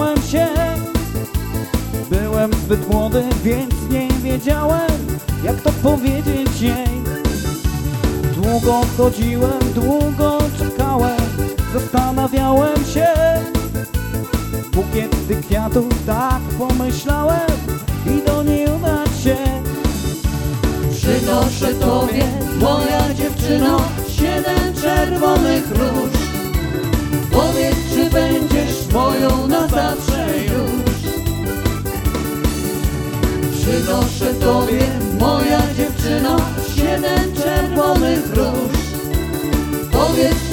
zastanawiałem się. Byłem zbyt młody, więc nie wiedziałem, jak to powiedzieć jej. Długo chodziłem, długo czekałem, zastanawiałem się. Bukiet tych kwiatów, tak pomyślałem, i do niej udać się. Przynoszę tobie, moja dziewczyno, 7 czerwonych róż. Powiedz, czy będziesz moją na zawsze już. Przynoszę tobie, moja dziewczyno, 7 czerwonych róż. Powiedz,